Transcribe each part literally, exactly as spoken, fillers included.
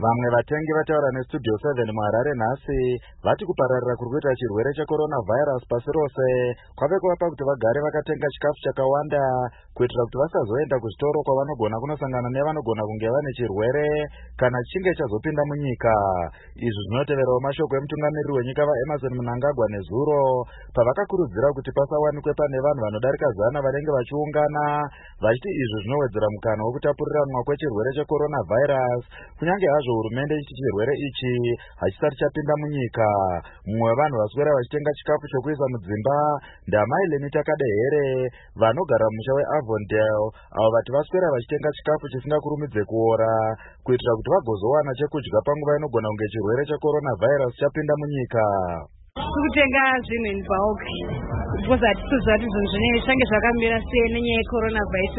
Vamwe vatengi vataura nestudio seven muHarare nhasi vati kupararira kuri kuita chirwere cheCoronavirus pasi rose kwave kuvapa kuti vagare vakatenga chikafu chakawanda kuitira kuti vasazoenda kuzvitoro kwavanogona kunosangana nevanogona kunge vane chirwere kana chinge chazopinda munyika. Izvi zvinoteverawo mashoko emutungamiriri wenyika vaEmmerson Mnangagwa nezuro pavakakurudzira kuti pasawanikwe pane vanhu vanodarika zana vanenge vachiungana, vachiti izvi zvinowedzera mukana wokutapuriranwa kwechirwere cheCoronavirus kunyange hazvo hurumende ichiti chirwere ichi hachisati chapinda munyika. Mumwe wevanhu vaswera vachitenga chikafu chokuisa mudzimba ndamai Lenita Kadehere vanogara mumusha weAvondale, avo vati vaswera vachitenga chikafu chisingakurumidze kuora kuitira kuti vagozowana chekudya panguva inogona kunge chirwere cheCoronavirus chapinda munyika. Kutenga zvinhu in bulk because hatitoziva kuti zvinhu zvinenge zvinenge zvakamira sei nenyaya yeCoronavirus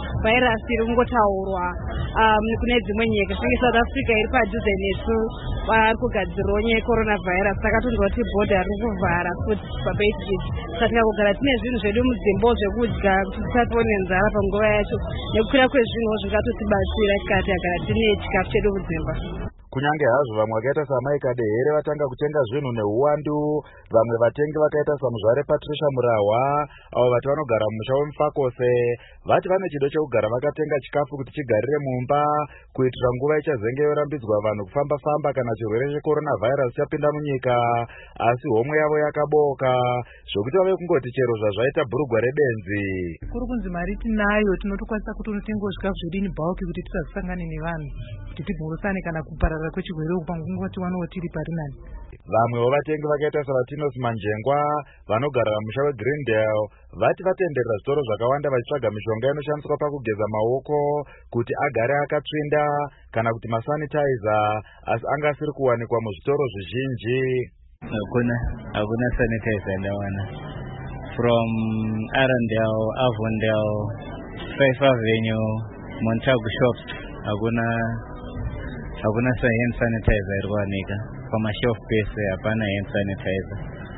iri kungotaurwa kune dzimwe nyika. Zvinenge South Africa iri padhuze nesu vari kugadzirawo nyaya yeCoronavirus, saka tonzwa kuti bhodha riri kuvhara futi paBaitbridge. Saka tikangogara tine zvinhu zvedu mudzimba zvekudya kuti tisatone nzara panguva yacho, nekukwira kwezvinhu zvingatotibatsira tikati agara tine chikafu chedu mudzimba. Kunyange hazvo vamwe vakaita saMai Kadehere vatanga kutenga zvinhu neuwandu, vamwe vatengi vakaita saMuzvare Patricia Murahwa avo vati vanogara mumusha weMufakose vati vane chido chekugara vakatenga chikafu kuti chigarire mumba kuitira nguva ichazenge yorambidzwa vanhu kufamba-famba kana chirwere cheCoronavirus chapinda munyika, asi homwe yavo yakaboka zvokuti vave kungoti chero zvazvaita bhurugwa rebenzi. Kuri kunzi mari tinayo tinotokwanisa kutonotengawo zvikafu zvedu in bulk kuti tisazosangane nevanhu kuti tibhorosane kana kuparara kwechirwere uku panguva tiwanawo tiri pari nani. Vamwewo vatengi vakaita saVatinos Manjengwa vanogara mumusha weGreendale vati vatenderera zvitoro zvakawanda vachitsvaga mishonga inoshandiswa pakugeza maoko kuti agare akatsvinda kana kuti masanitizer, asi anga asiri kuwanikwa muzvitoro zvizhinji. Hakuna, hakuna sanitizer ndawana. From Arundel, Avondale, Fife Avenue, Montagu shops, hakuna hakuna hand sanitizer iri kuwanika. Pamashelf pese hapana hand sanitizer.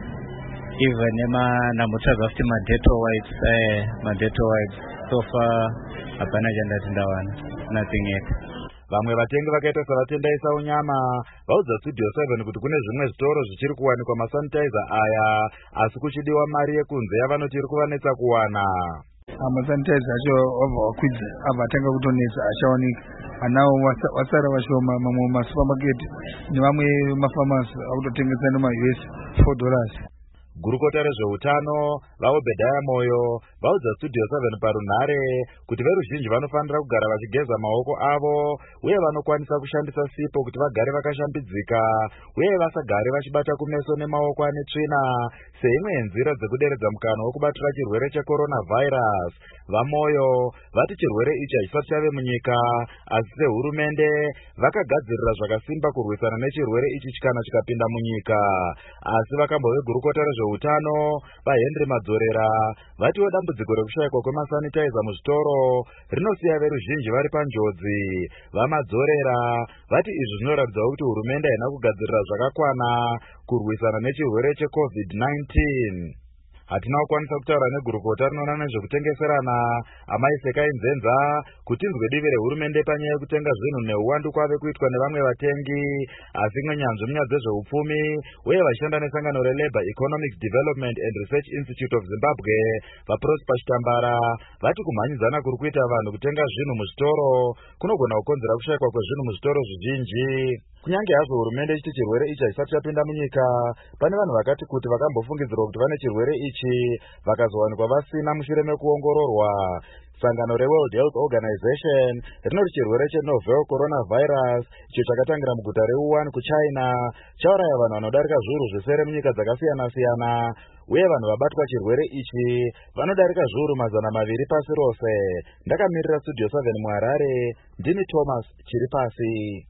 Even nema namutaga futi maDettol wipes, eh maDettol wipes. So far hapana chandati ndawana. Nothing yet. Vamwe vatengi vakaita savatendaisa unyama vaudza Studio seven kuti kune zvimwe zvitoro zvichiri kuwanikwa masanitizer aya, asi kuchidiwa mari yekunze yavanoti iri kuvanetsa kuwana. Amasanitizer acho wabva wakwidza abva atanga kutonetsa achawanika. Anawo wasara vashoma mamwe masupamaketi nevamwe mafamasi akutotengesa nemaU S four dollars. Gurukota rezveutano vaObedhaya Moyo vaudza Studio seven parunhare kuti veruzhinji vanofanira kugara vachigeza maoko avo uye vanokwanisa kushandisa sipo kuti vagare vakashambidzika uye vasagare vachibata kumeso nemaoko ane tsvina seimwe yenzira dzekuderedza mukana wokubatira chirwere cheCoronavirus. VaMoyo vati chirwere ichi hachisati chave munyika, asi sehurumende vakagadzirira zvakasimba kurwisana nechirwere ichi kana chikapinda munyika. Asi vakambove gurukota rezveutano vaHenry Madzorera vatiwo dambudziko rekushayikwa kwemasanitizer muzvitoro rinosiya veruzhinji vari panjodzi. VaMadzorera vati izvi zvinoratidza kuti hurumende haina kugadzirira zvakakwana kurwisana nechirwere cheCovid nineteen. Hatina kukwanisa kutaura negurukota rinoona nezvekutengeserana Amai Sekai Nzenza kuti inzwe divi rehurumende panyaya yekutenga zvinhu neuwandu kwave kuitwa nevamwe vatengi, asi mwenyanzvi munyaya dzezveupfumi uye vachishanda nesangano reLabour Economic Development and Research Institute of Zimbabwe vaProsper Chitambara vati kumhanyidzana kuri kuita vanhu kutenga zvinhu muzvitoro kunogona kukonzera kushayikwa kwezvinhu muzvitoro zvizhinji. Kunyange hazvo hurumende ichiti chirwere ichi hachisati chapinda munyika, pane vanhu vakati kuti vakambofungidzirwa kuti vane chirwere ichi vakazowanikwa vasina mushure mekuongororwa. Sangano reWorld Health Organization rinoti chirwere chenovel coronavirus icho chakatangira muguta reWuhan kuChina chauraya vanhu vanodarika zviuru zvisere munyika dzakasiyana-siyana, uye vanhu vabatwa chirwere ichi vanodarika zviuru mazana maviri pasi rose. Ndakamirira Studio seven muHarare, ndini Thomas Chiripasi.